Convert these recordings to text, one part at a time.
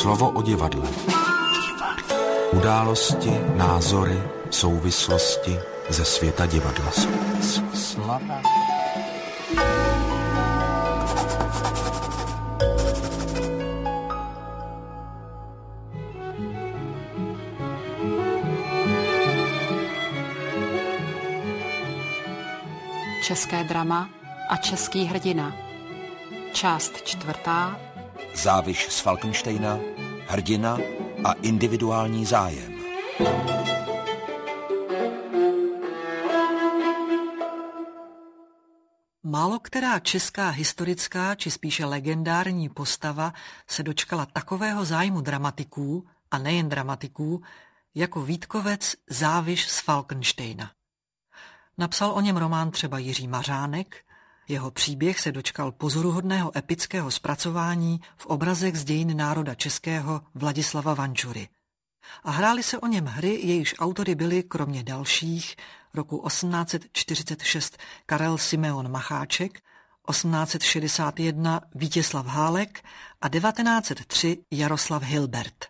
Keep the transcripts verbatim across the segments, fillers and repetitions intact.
Slovo o divadle. Události, názory, souvislosti ze světa divadla. Slava. České drama a český hrdina. Část čtvrtá. Záviš z Falkensteina, hrdina a individuální zájem. Málo která česká historická, či spíše legendární postava se dočkala takového zájmu dramatiků, a nejen dramatiků, jako Vítkovec Záviš z Falkensteina. Napsal o něm román třeba Jiří Mařánek, jeho příběh se dočkal pozoruhodného epického zpracování v obrazech z dějin národa českého Vladislava Vančury. A hrály se o něm hry, jejichž autory byli, kromě dalších, roku osmnáct set čtyřicet šest Karel Simeon Macháček, osmnáct set šedesát jedna Vítězslav Hálek a devatenáct set tři Jaroslav Hilbert.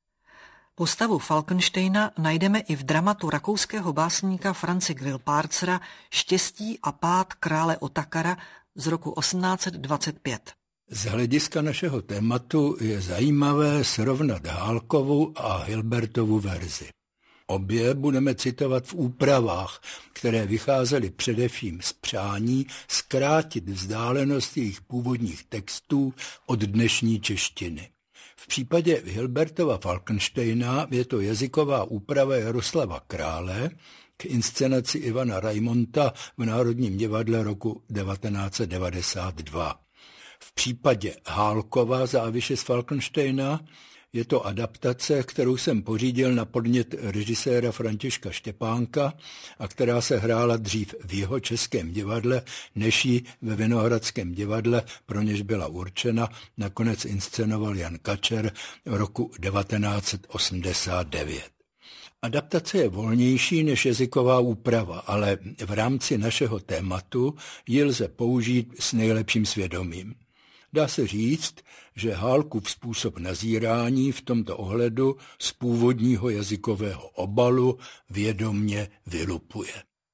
Postavu Falkensteina najdeme i v dramatu rakouského básníka Franze Grillparzera Štěstí a pád krále Otakara z roku osmnáct set dvacet pět. Z hlediska našeho tématu je zajímavé srovnat Hálkovu a Hilbertovu verzi. Obě budeme citovat v úpravách, které vycházely především z přání zkrátit vzdálenost jejich původních textů od dnešní češtiny. V případě Hilbertova Falkensteina je to jazyková úprava Jaroslava Krále k inscenaci Ivana Raimonta v Národním divadle roku devatenáct set devadesát dva. V případě Hálkova Záviše z Falkensteina je to adaptace, kterou jsem pořídil na podnět režiséra Františka Štěpánka a která se hrála dřív v jeho českém divadle, než ji ve Vinohradském divadle, pro něž byla určena, nakonec inscenoval Jan Kačer v roku devatenáct set osmdesát devět. Adaptace je volnější než jazyková úprava, ale v rámci našeho tématu ji lze použít s nejlepším svědomím. Dá se říct, že Hálkův způsob nazírání v tomto ohledu z původního jazykového obalu vědomně vylupuje.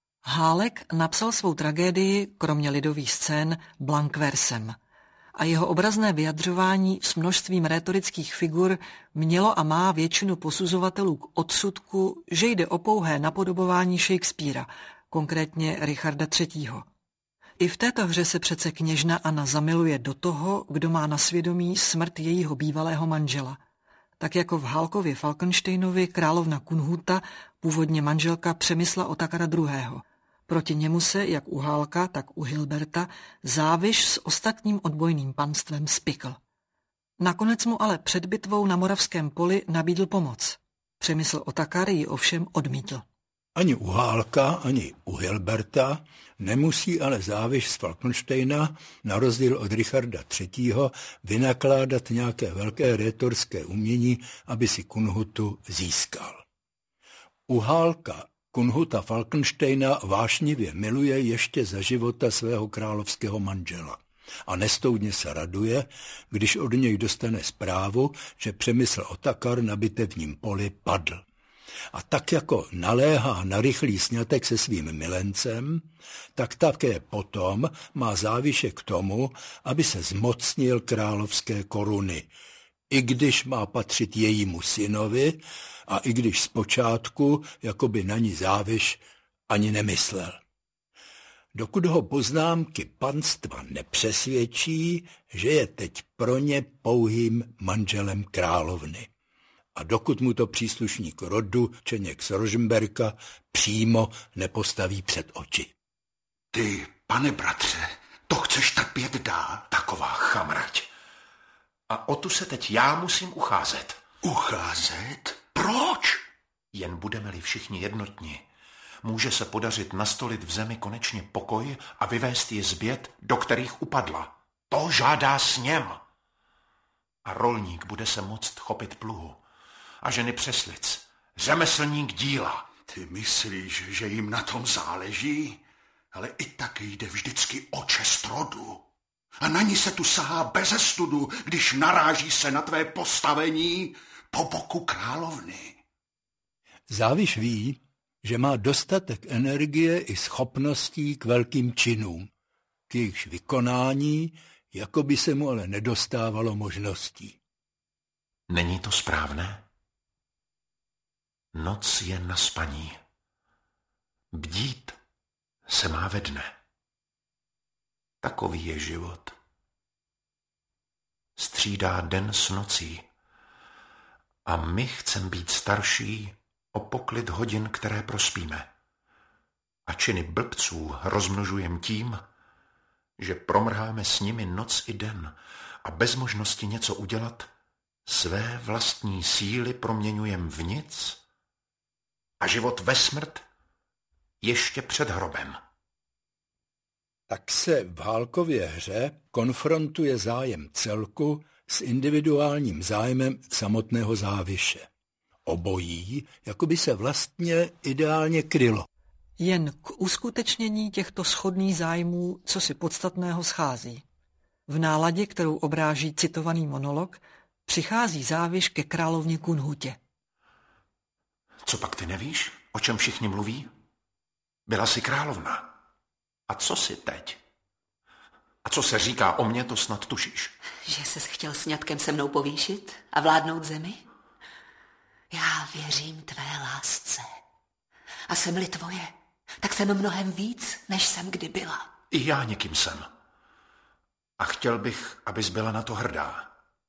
Hálek napsal svou tragédii, kromě lidových scén, blankversem. A jeho obrazné vyjadřování s množstvím rétorických figur mělo a má většinu posuzovatelů k odsudku, že jde o pouhé napodobování Shakespeara, konkrétně Richarda třetího. I v této hře se přece kněžna Anna zamiluje do toho, kdo má na svědomí smrt jejího bývalého manžela. Tak jako v Hálkově Falkensteinovi královna Kunhuta, původně manželka Přemysla Otakara druhého. Proti němu se, jak u Hálka, tak u Hilberta, Záviš s ostatním odbojným panstvem spikl. Nakonec mu ale před bitvou na Moravském poli nabídl pomoc. Přemysl Otakar ji ovšem odmítl. Ani u Hálka, ani u Hilberta nemusí ale Záviš z Falkensteina, na rozdíl od Richarda třetího, vynakládat nějaké velké rétorské umění, aby si Kunhutu získal. U Hálka Kunhuta Falkensteina vášnivě miluje ještě za života svého královského manžela a nestoudně se raduje, když od něj dostane zprávu, že Přemysl Otakar na bitevním poli padl. A tak jako naléhá na rychlý sňatek se svým milencem, tak také potom má Záviše k tomu, aby se zmocnil královské koruny, i když má patřit jejímu synovi a i když zpočátku jakoby na ní Záviš ani nemyslel. Dokud ho poznámky panstva nepřesvědčí, že je teď pro ně pouhým manželem královny. A dokud mu to příslušník rodu Čeněk z Rožmberka přímo nepostaví před oči. Ty, pane bratře, to chceš tak pět dál, taková chamrať. A o tu se teď já musím ucházet. Ucházet? Proč? Jen budeme-li všichni jednotní, může se podařit nastolit v zemi konečně pokoj a vyvést je z běd, do kterých upadla. To žádá sněm. A rolník bude se moct chopit pluhu. A ženy přeslic, řemeslník díla. Ty myslíš, že jim na tom záleží? Ale i tak jde vždycky o čest rodu. A na ní se tu sahá beze studu, když naráží se na tvé postavení po boku královny. Záviš ví, že má dostatek energie i schopností k velkým činům. K jejichž vykonání, jako by se mu ale nedostávalo možností. Není to správné? Noc je na spaní. Bdít se má ve dne. Takový je život. Střídá den s nocí. A my chcem být starší o poklid hodin, které prospíme. A činy blbců rozmnožujem tím, že promrháme s nimi noc i den a bez možnosti něco udělat své vlastní síly proměňujem v nic a život ve smrt ještě před hrobem. Tak se v Hálkově hře konfrontuje zájem celku s individuálním zájmem samotného Záviše. Obojí, jako by se vlastně ideálně krylo. Jen k uskutečnění těchto shodných zájmů, co si podstatného schází. V náladě, kterou obráží citovaný monolog, přichází Záviš ke královně Kunhutě. Co pak ty nevíš, o čem všichni mluví? Byla jsi královna. A co si teď? A co se říká o mně, to snad tušíš. Že ses chtěl s ňatkem se mnou povýšit a vládnout zemi? Já věřím tvé lásce. A jsem-li tvoje, tak jsem mnohem víc, než jsem kdy byla. I já někým jsem. A chtěl bych, abys byla na to hrdá.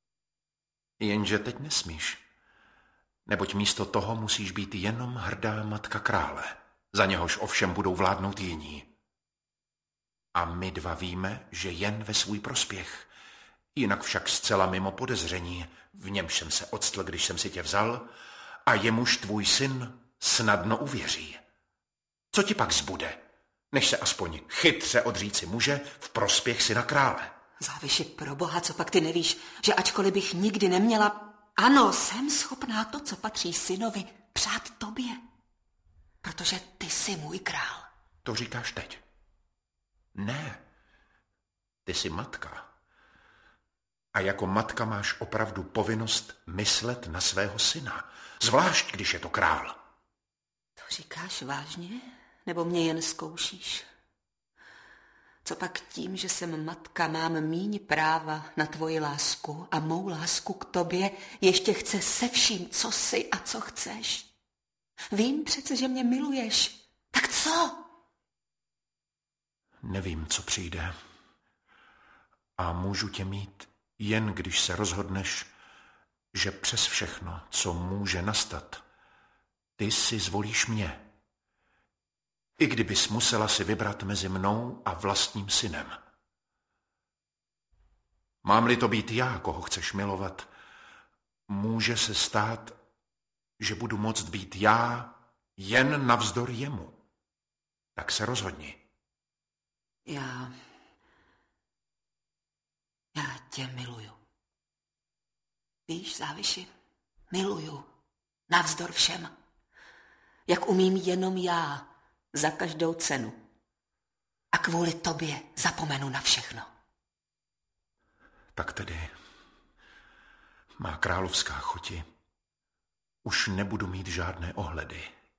Jenže teď nesmíš. Neboť místo toho musíš být jenom hrdá matka krále. Za něhož ovšem budou vládnout jiní. A my dva víme, že jen ve svůj prospěch. Jinak však zcela mimo podezření, v němž jsem se octl, když jsem si tě vzal, a jemuž tvůj syn snadno uvěří. Co ti pak zbude, než se aspoň chytře odříci muže v prospěch syna krále? Záviši, pro boha, co pak ty nevíš, že ačkoliv bych nikdy neměla, ano, jsem schopná to, co patří synovi, přát tobě. Protože ty jsi můj král. To říkáš teď. Ne, ty jsi matka. A jako matka máš opravdu povinnost myslet na svého syna, zvlášť když je to král. To říkáš vážně? Nebo mě jen zkoušíš? Co pak tím, že jsem matka, mám míň práva na tvoji lásku a mou lásku k tobě ještě chce se vším, co jsi a co chceš? Vím přece, že mě miluješ. Tak co? Nevím, co přijde. A můžu tě mít, jen když se rozhodneš, že přes všechno, co může nastat, ty si zvolíš mě. I kdybys musela si vybrat mezi mnou a vlastním synem. Mám-li to být já, koho chceš milovat, může se stát, že budu moct být já jen navzdor jemu. Tak se rozhodni. Já... Já tě miluju. Víš, Záviši, miluju. Navzdor všem. Jak umím jenom já, za každou cenu. A kvůli tobě zapomenu na všechno. Tak tedy, má královská choti, už nebudu mít žádné ohledy.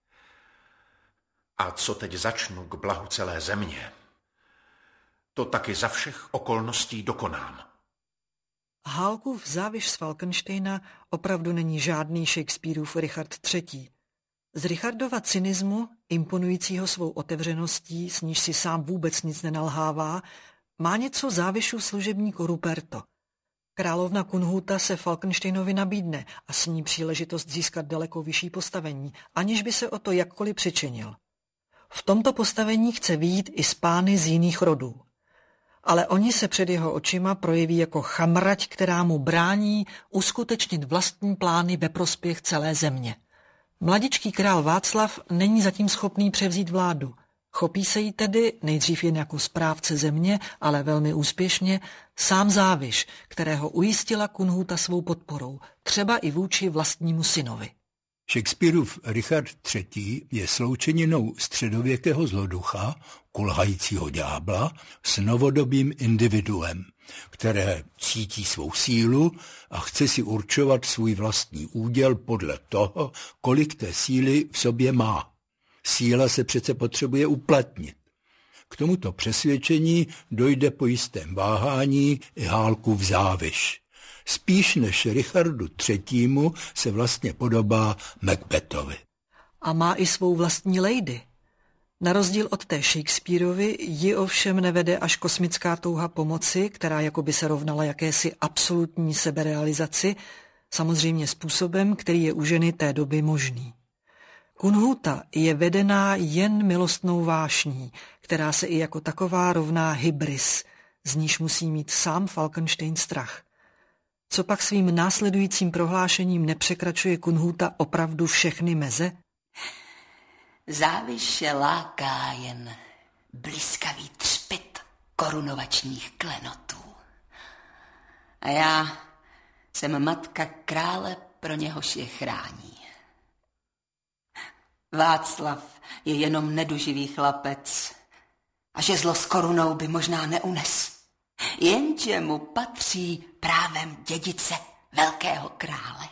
A co teď začnu k blahu celé země, to taky za všech okolností dokonám. Hálkův Záviš z Falkensteina opravdu není žádný Shakespeareův Richard třetí. Z Richardova cynismu, imponujícího svou otevřeností, s níž si sám vůbec nic nenalhává, má něco Závišův služebník Ruperto. Královna Kunhuta se Falkensteinovi nabídne a s ní příležitost získat daleko vyšší postavení, aniž by se o to jakkoliv přičinil. V tomto postavení chce vyjít i z pány z jiných rodů. Ale oni se před jeho očima projeví jako chamrať, která mu brání uskutečnit vlastní plány ve prospěch celé země. Mladičký král Václav není zatím schopný převzít vládu. Chopí se jí tedy, nejdřív jen jako správce země, ale velmi úspěšně, sám Záviš, kterého ujistila Kunhuta svou podporou, třeba i vůči vlastnímu synovi. Shakespeareův Richard třetí. je sloučeninou středověkého zloducha, kulhajícího ďábla, s novodobým individuem, které cítí svou sílu a chce si určovat svůj vlastní úděl podle toho, kolik té síly v sobě má. Síla se přece potřebuje uplatnit. K tomuto přesvědčení dojde po jistém váhání i Hálkův záviš. Spíš než Richardu třetímu. se vlastně podobá Macbethovi. A má i svou vlastní lady. Na rozdíl od té Shakespeareovy ji ovšem nevede až kosmická touha pomoci, která jakoby se rovnala jakési absolutní seberealizaci, samozřejmě způsobem, který je u ženy té doby možný. Kunhuta je vedená jen milostnou vášní, která se i jako taková rovná hybris, z níž musí mít sám Falkenstein strach. Co pak svým následujícím prohlášením nepřekračuje Kunhuta opravdu všechny meze? Záviše láká jen bliskavý třpyt korunovačních klenotů. A já jsem matka krále, pro něhož je chrání. Václav je jenom neduživý chlapec a žezlo s korunou by možná neunes, jenže mu patří právem dědice velkého krále.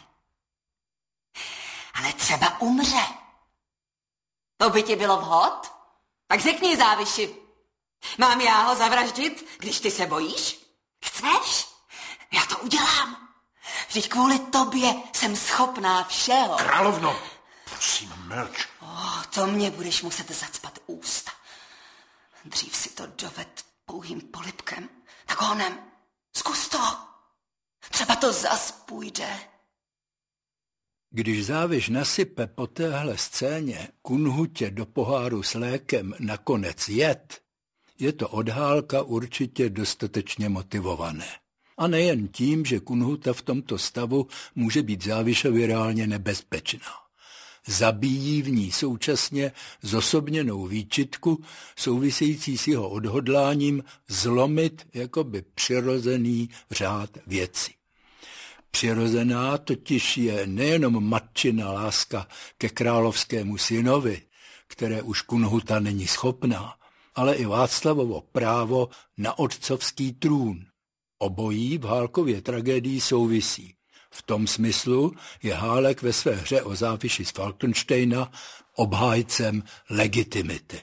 Ale třeba umře. To by ti bylo vhod? Tak řekni, Záviši, mám já ho zavraždit, když ty se bojíš? Chceš? Já to udělám. Vždyť kvůli tobě jsem schopná všeho. Královno, prosím, mlč. Oh, to mě budeš muset zacpat ústa. Dřív si to doved pouhým polibkem, tak honem. Zkus to. Třeba to zas půjde. Když Záviš nasype po téhle scéně Kunhutě do poháru s lékem nakonec jed, je to od Hálka určitě dostatečně motivované. A nejen tím, že Kunhuta v tomto stavu může být Závišovi reálně nebezpečná. Zabíjí v ní současně zosobněnou výčitku související s jeho odhodláním zlomit jakoby přirozený řád věci. Přirozená totiž je nejenom matčina láska ke královskému synovi, které už Kunhuta není schopná, ale i Václavovo právo na otcovský trůn. Obojí v Hálkově tragédii souvisí. V tom smyslu je Hálek ve své hře o Záviši z Falkensteina obhájcem legitimity.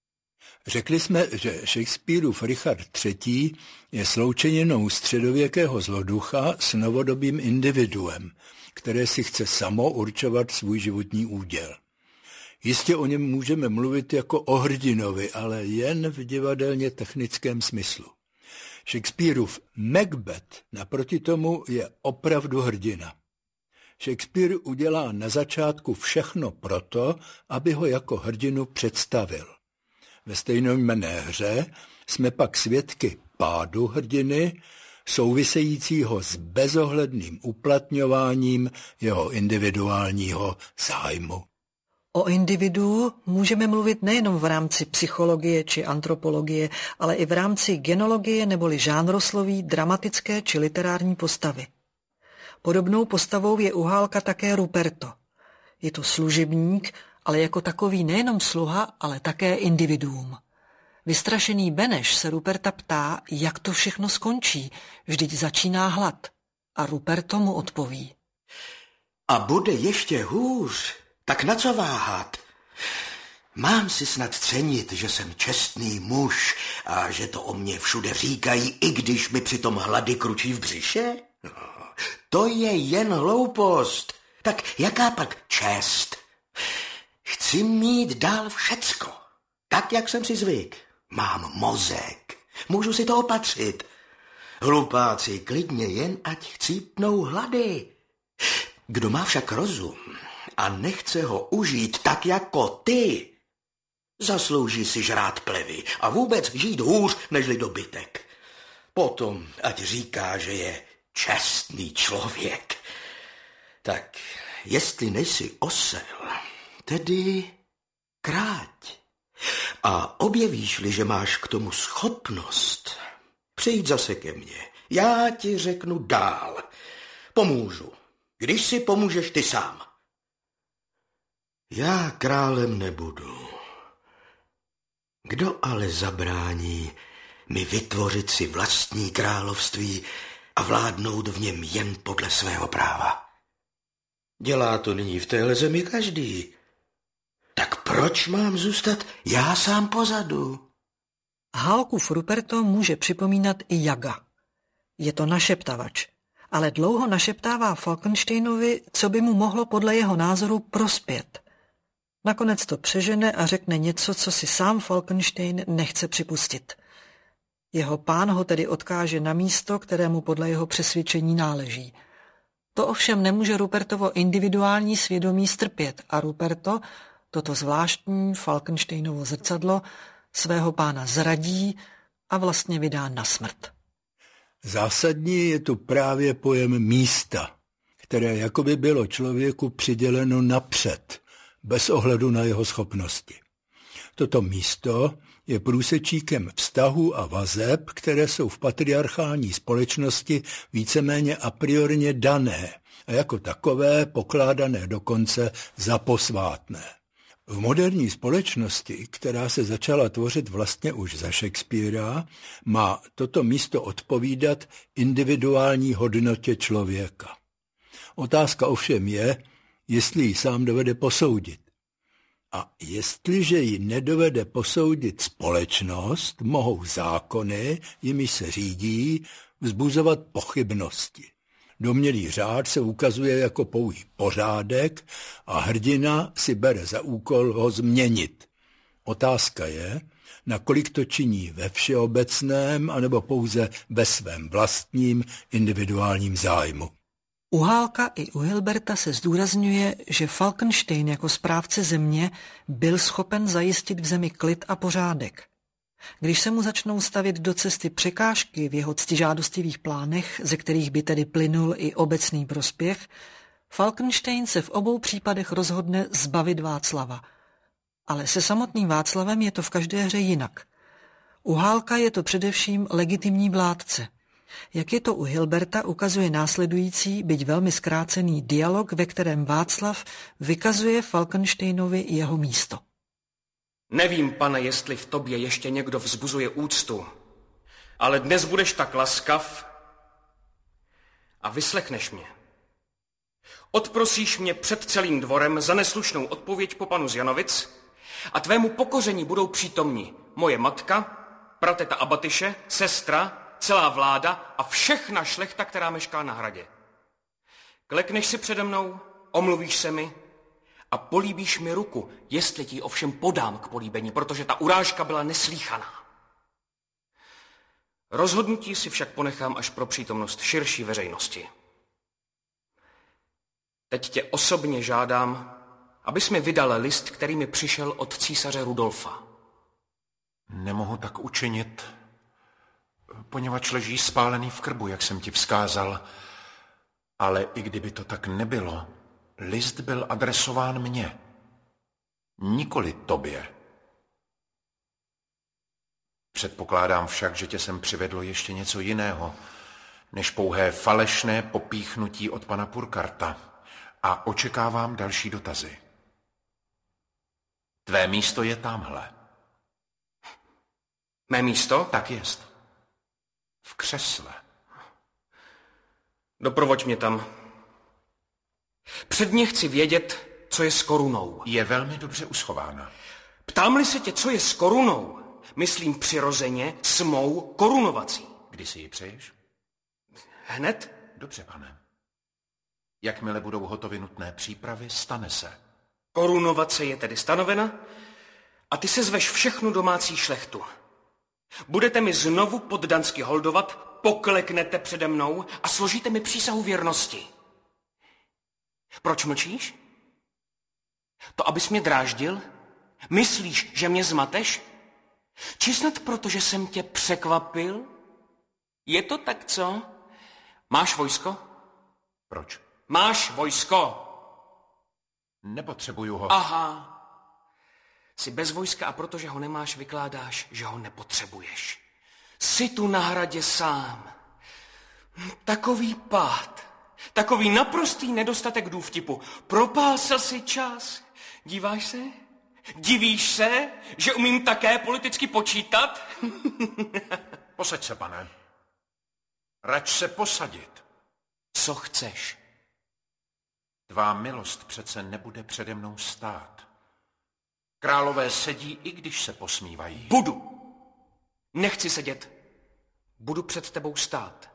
Řekli jsme, že Shakespeareův Richard třetí. je sloučeninou středověkého zloducha s novodobým individuem, které si chce samo určovat svůj životní úděl. Jistě o něm můžeme mluvit jako o hrdinovi, ale jen v divadelně technickém smyslu. Shakespeareův Macbeth naproti tomu je opravdu hrdina. Shakespeare udělá na začátku všechno proto, aby ho jako hrdinu představil. Ve stejnojmenné hře jsme pak svědky pádu hrdiny, souvisejícího s bezohledným uplatňováním jeho individuálního zájmu. O individuu můžeme mluvit nejenom v rámci psychologie či antropologie, ale i v rámci genologie neboli žánrosloví, dramatické či literární postavy. Podobnou postavou je u Hálka také Ruperto. Je to služebník, ale jako takový nejenom sluha, ale také individuum. Vystrašený Beneš se Ruperta ptá, jak to všechno skončí, vždyť začíná hlad. A Ruperto mu odpoví. A bude ještě hůř, tak na co váhat? Mám si snad cenit, že jsem čestný muž a že to o mně všude říkají, i když mi přitom hlady kručí v břiše? To je jen hloupost. Tak jaká pak čest? Chci mít dál všecko, tak, jak jsem si zvyk. Mám mozek, můžu si to opatřit. Hlupáci klidně jen ať chcípnou hlady. Kdo má však rozum a nechce ho užít tak jako ty, zaslouží si žrát plevy a vůbec žít hůř nežli dobytek. Potom ať říká, že je čestný člověk. Tak jestli nejsi osel, tedy kráť. A objevíš-li, že máš k tomu schopnost, přijď zase ke mně. Já ti řeknu dál. Pomůžu, když si pomůžeš ty sám. Já králem nebudu. Kdo ale zabrání mi vytvořit si vlastní království a vládnout v něm jen podle svého práva? Dělá to nyní v téhle zemi každý. Tak proč mám zůstat já sám pozadu? Hálkův Ruperto může připomínat i Jaga. Je to našeptavač, ale dlouho našeptává Falkensteinovi, co by mu mohlo podle jeho názoru prospět. Nakonec to přežene a řekne něco, co si sám Falkenstein nechce připustit. Jeho pán ho tedy odkáže na místo, kterému podle jeho přesvědčení náleží. To ovšem nemůže Rupertovo individuální svědomí strpět a Ruperto, toto zvláštní Falkensteinovo zrcadlo, svého pána zradí a vlastně vydá na smrt. Zásadní je tu právě pojem místa, které jakoby bylo člověku přiděleno napřed, bez ohledu na jeho schopnosti. Toto místo je průsečíkem vztahů a vazeb, které jsou v patriarchální společnosti víceméně a priorně dané a jako takové pokládané dokonce za posvátné. V moderní společnosti, která se začala tvořit vlastně už za Shakespearea, má toto místo odpovídat individuální hodnotě člověka. Otázka ovšem je, jestli ji sám dovede posoudit. A jestliže ji nedovede posoudit společnost, mohou zákony, jimiž se řídí, vzbuzovat pochybnosti. Domnělý řád se ukazuje jako pouhý pořádek a hrdina si bere za úkol ho změnit. Otázka je, nakolik to činí ve všeobecném anebo pouze ve svém vlastním individuálním zájmu. U Hálka i u Hilberta se zdůrazňuje, že Falkenstein jako správce země byl schopen zajistit v zemi klid a pořádek. Když se mu začnou stavět do cesty překážky v jeho ctižádostivých plánech, ze kterých by tedy plynul i obecný prospěch, Falkenstein se v obou případech rozhodne zbavit Václava. Ale se samotným Václavem je to v každé hře jinak. U Hálka je to především legitimní vládce. Jak je to u Hilberta, ukazuje následující, byť velmi zkrácený dialog, ve kterém Václav vykazuje Falkensteinovi jeho místo. Nevím, pane, jestli v tobě ještě někdo vzbuzuje úctu, ale dnes budeš tak laskav a vyslechneš mě. Odprosíš mě před celým dvorem za neslušnou odpověď po panu z Janovic a tvému pokoření budou přítomni moje matka, prateta Abatyše, sestra, celá vláda a všechna šlechta, která mešká na hradě. Klekneš si přede mnou, omluvíš se mi a políbíš mi ruku, jestli ti ovšem podám k políbení, protože ta urážka byla neslýchaná. Rozhodnutí si však ponechám až pro přítomnost širší veřejnosti. Teď tě osobně žádám, abys mi vydal list, který mi přišel od císaře Rudolfa. Nemohu tak učinit, poněvadž leží spálený v krbu, jak jsem ti vzkázal. Ale i kdyby to tak nebylo, list byl adresován mně, nikoli tobě. Předpokládám však, že tě sem přivedlo ještě něco jiného, než pouhé falešné popíchnutí od pana Purkarta a očekávám další dotazy. Tvé místo je tamhle. Mé místo? Tak jest. V křesle. Doprovoď mě tam. Předně chci vědět, co je s korunou. Je velmi dobře uschována. Ptám-li se tě, co je s korunou, myslím přirozeně s mou korunovací. Kdy si ji přeješ? Hned? Dobře, pane. Jakmile budou hotovy nutné přípravy, stane se. Korunovace je tedy stanovena a ty se zveš všechnu domácí šlechtu. Budete mi znovu poddansky holdovat, pokleknete přede mnou a složíte mi přísahu věrnosti. Proč mlčíš? To, abys mě dráždil? Myslíš, že mě zmateš? Či snad proto, že jsem tě překvapil? Je to tak, co? Máš vojsko? Proč? Máš vojsko! Nepotřebuju ho. Aha. Jsi bez vojska a protože ho nemáš, vykládáš, že ho nepotřebuješ. Jsi tu na hradě sám. Takový pád, takový naprostý nedostatek důvtipu. Propálsel si čas. Díváš se? Divíš se, že umím také politicky počítat? Posaď se, pane. Rač se posadit. Co chceš? Tvá milost přece nebude přede mnou stát. Králové sedí, i když se posmívají. Budu. Nechci sedět. Budu před tebou stát.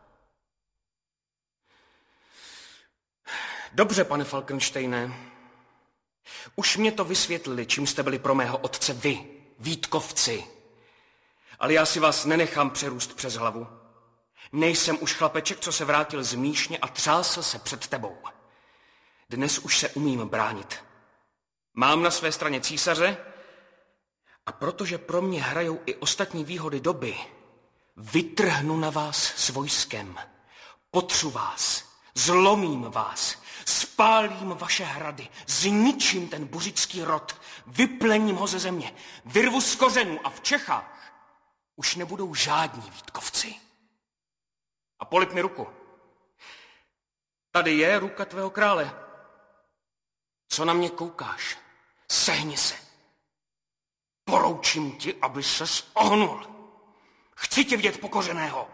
Dobře, pane Falkensteine. Už mě to vysvětlili, čím jste byli pro mého otce vy, Vítkovci. Ale já si vás nenechám přerůst přes hlavu. Nejsem už chlapeček, co se vrátil z Míšně a třásl se před tebou. Dnes už se umím bránit. Mám na své straně císaře a protože pro mě hrajou i ostatní výhody doby, vytrhnu na vás s vojskem, potřu vás, zlomím vás, spálím vaše hrady, zničím ten buřický rod, vyplením ho ze země, vyrvu z kořenů a v Čechách už nebudou žádní Vítkovci. A polip mi ruku. Tady je ruka tvého krále. Co na mě koukáš? Sehni se. Poroučím ti, aby ses ohnul. Chci tě vidět pokořeného.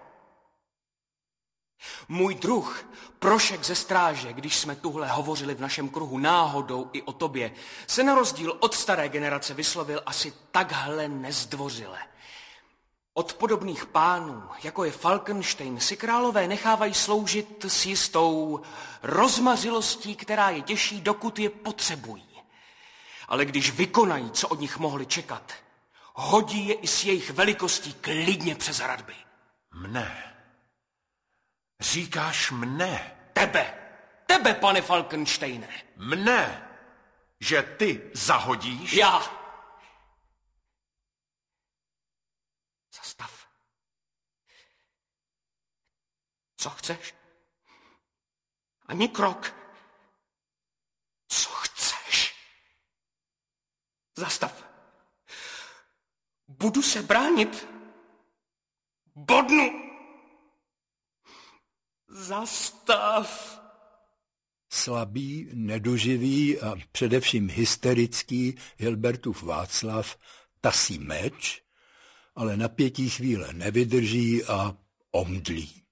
Můj druh, Prošek ze stráže, když jsme tuhle hovořili v našem kruhu náhodou i o tobě, se na rozdíl od staré generace vyslovil asi takhle nezdvořile. Od podobných pánů, jako je Falkenstein, si králové nechávají sloužit s jistou rozmařilostí, která je těší, dokud je potřebují. Ale když vykonají, co od nich mohli čekat, hodí je i s jejich velikostí klidně přes hradby. Mne? Říkáš mne? Tebe! Tebe, pane Falkensteine! Mne? Že ty zahodíš? Já! Zastav. Co chceš? Ani krok. Co chceš? Zastav. Budu se bránit. Bodnu. Zastav. Slabý, neduživý a především hysterický Hilbertův Václav tasí meč, ale napětí chvíle nevydrží a omdlí.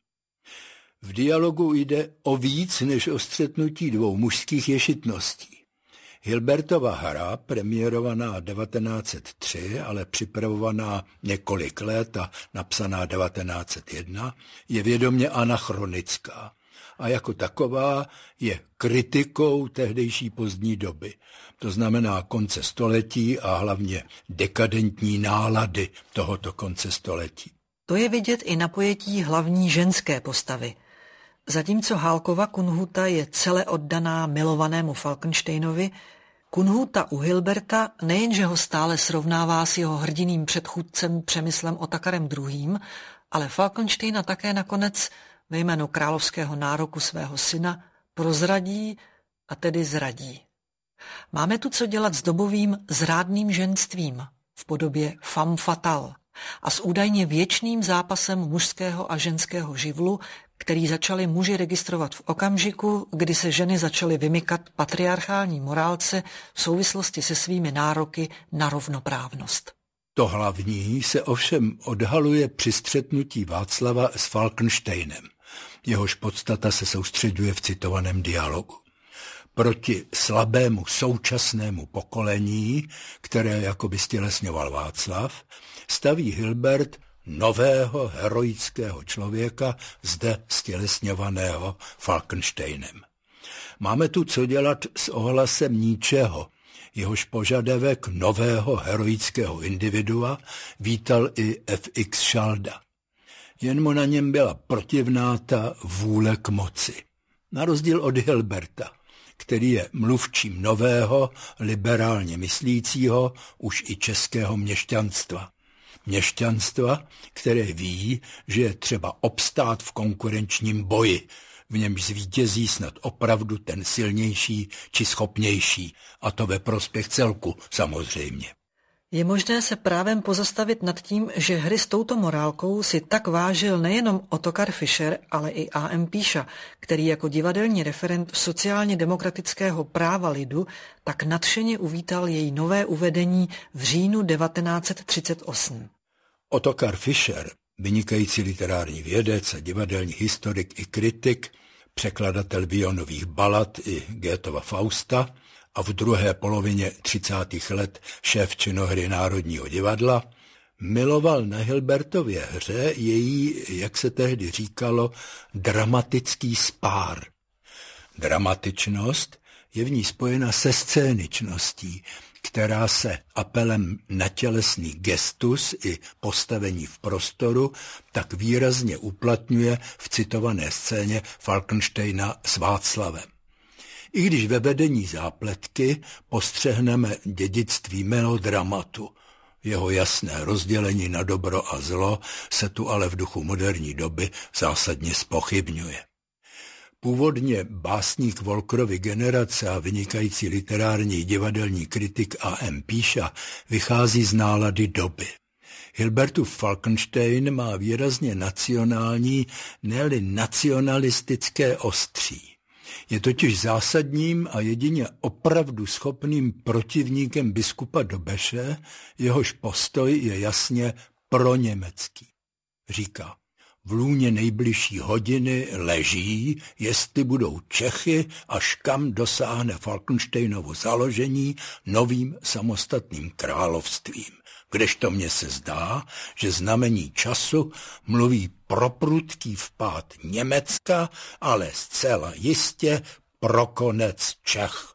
V dialogu jde o víc než o střetnutí dvou mužských ješitností. Hilbertova hra, premiérovaná devatenáct set tři, ale připravovaná několik let a napsaná devatenáct set jedna, je vědomě anachronická a jako taková je kritikou tehdejší pozdní doby. To znamená konce století a hlavně dekadentní nálady tohoto konce století. To je vidět i na pojetí hlavní ženské postavy. Zatímco Hálkova Kunhuta je celé oddaná milovanému Falkensteinovi, Kunhuta u Hilberta nejenže ho stále srovnává s jeho hrdinným předchůdcem Přemyslem Otakarem druhým., ale Falkensteina také nakonec ve jménu královského nároku svého syna prozradí a tedy zradí. Máme tu co dělat s dobovým zrádným ženstvím v podobě femme fatale a s údajně věčným zápasem mužského a ženského živlu, který začali muži registrovat v okamžiku, kdy se ženy začaly vymykat patriarchální morálce v souvislosti se svými nároky na rovnoprávnost. To hlavní se ovšem odhaluje při střetnutí Václava s Falkensteinem. Jehož podstata se soustředuje v citovaném dialogu. Proti slabému současnému pokolení, které jakoby stělesňoval Václav, staví Hilbert nového heroického člověka, zde stělesňovaného Falkensteinem. Máme tu co dělat s ohlasem Níčeho, jehož požadavek nového heroického individua vítal i F X Šalda. Jen mu na něm byla protivná ta vůle k moci. Na rozdíl od Hilberta, který je mluvčím nového, liberálně myslícího, už i českého měšťanstva. Měšťanstva, které ví, že je třeba obstát v konkurenčním boji, v němž zvítězí snad opravdu ten silnější či schopnější, a to ve prospěch celku samozřejmě. Je možné se právem pozastavit nad tím, že hry s touto morálkou si tak vážil nejenom Ottokar Fischer, ale i A M Píša, který jako divadelní referent sociálně demokratického práva lidu tak nadšeně uvítal její nové uvedení v říjnu devatenáct set třicet osm. Ottokar Fischer, vynikající literární vědec a divadelní historik i kritik, překladatel Vionových balad i Goethova Fausta a v druhé polovině třicátých let šéf činohry Národního divadla, miloval na Hilbertově hře její, jak se tehdy říkalo, dramatický spár. Dramatičnost je v ní spojena se scéničností, která se apelem na tělesný gestus i postavení v prostoru tak výrazně uplatňuje v citované scéně Falkensteina s Václavem. I když ve vedení zápletky postřehneme dědictví melodramatu, jeho jasné rozdělení na dobro a zlo se tu ale v duchu moderní doby zásadně zpochybňuje. Původně básník Volkerovy generace a vynikající literární divadelní kritik A M Píša vychází z nálady doby. Hilbertův Falkenstein má výrazně nacionální, ne-li nacionalistické ostří. Je totiž zásadním a jedině opravdu schopným protivníkem biskupa Dobeše, jehož postoj je jasně proněmecký. Říká: v lůně nejbližší hodiny leží, jestli budou Čechy, až kam dosáhne Falkensteinovo založení novým samostatným královstvím. Kdežto mně se zdá, že znamení času mluví pro prudký vpád Německa, ale zcela jistě pro konec Čech.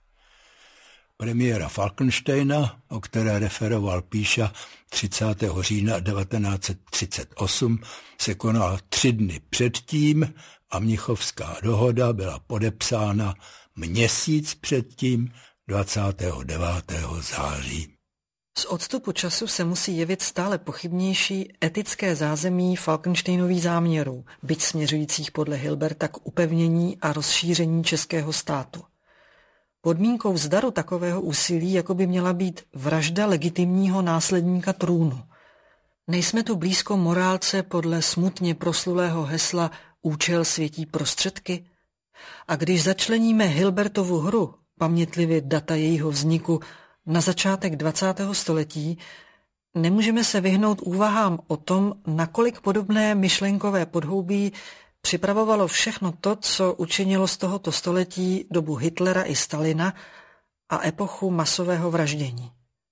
Premiéra Falkensteina, o které referoval Píša třicátého října devatenáct set třicet osm, se konala tři dny předtím a Mnichovská dohoda byla podepsána měsíc předtím, dvacátého devátého září. Z odstupu času se musí jevit stále pochybnější etické zázemí Falkensteinových záměrů, byť směřujících podle Hilberta k upevnění a rozšíření českého státu. Podmínkou zdaru takového úsilí jako by měla být vražda legitimního následníka trůnu. Nejsme tu blízko morálce podle smutně proslulého hesla účel světí prostředky? A když začleníme Hilbertovu hru, pamětlivě data jejího vzniku, na začátek dvacátého století, nemůžeme se vyhnout úvahám o tom, nakolik podobné myšlenkové podhoubí připravovalo všechno to, co učinilo z tohoto století dobu Hitlera i Stalina a epochu masového vraždění.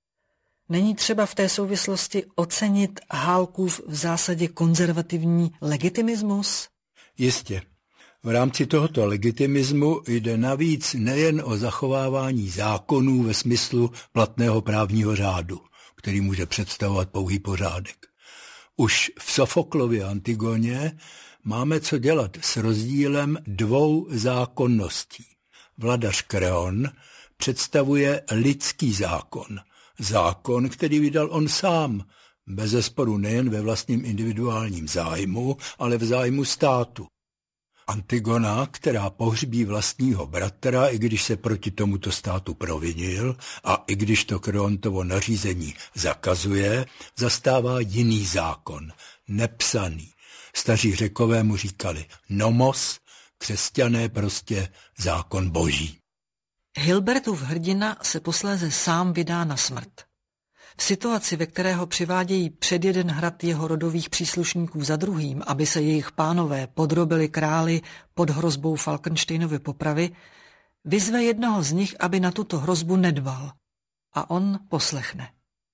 Není třeba v té souvislosti ocenit Hálkův v zásadě konzervativní legitimismus? Jistě. V rámci tohoto legitimismu jde navíc nejen o zachovávání zákonů ve smyslu platného právního řádu, který může představovat pouhý pořádek. Už v Sofoklově Antigoně máme co dělat s rozdílem dvou zákonností. Vladař Kreon představuje lidský zákon, zákon, který vydal on sám, bezesporu nejen ve vlastním individuálním zájmu, ale v zájmu státu. Antigona, která pohřbí vlastního bratra, i když se proti tomuto státu provinil a i když to Kreontovo nařízení zakazuje, zastává jiný zákon, nepsaný. Staří Řekové mu říkali nomos, křesťané prostě zákon boží. Hilbertův hrdina se posléze sám vydá na smrt. V situaci, ve které ho přivádějí před jeden hrad jeho rodových příslušníků za druhým, aby se jejich pánové podrobili králi pod hrozbou Falkensteinovy popravy, vyzve jednoho z nich, aby na tuto hrozbu nedbal. A on poslechne.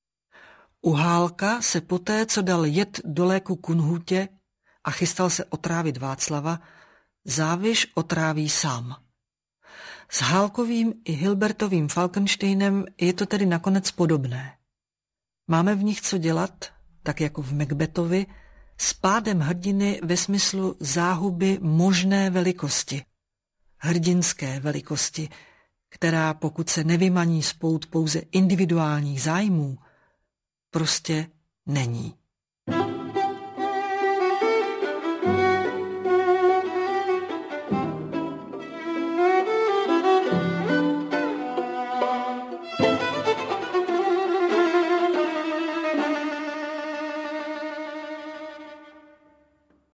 U Hálka se poté, co dal jed do léku Kunhutě a chystal se otrávit Václava, Záviš otráví sám. S Hálkovým i Hilbertovým Falkensteinem je to tedy nakonec podobné. Máme v nich co dělat, tak jako v Macbethovi, s pádem hrdiny ve smyslu záhuby možné velikosti, hrdinské velikosti, která, pokud se nevymaní z pout pouze individuálních zájmů, prostě není.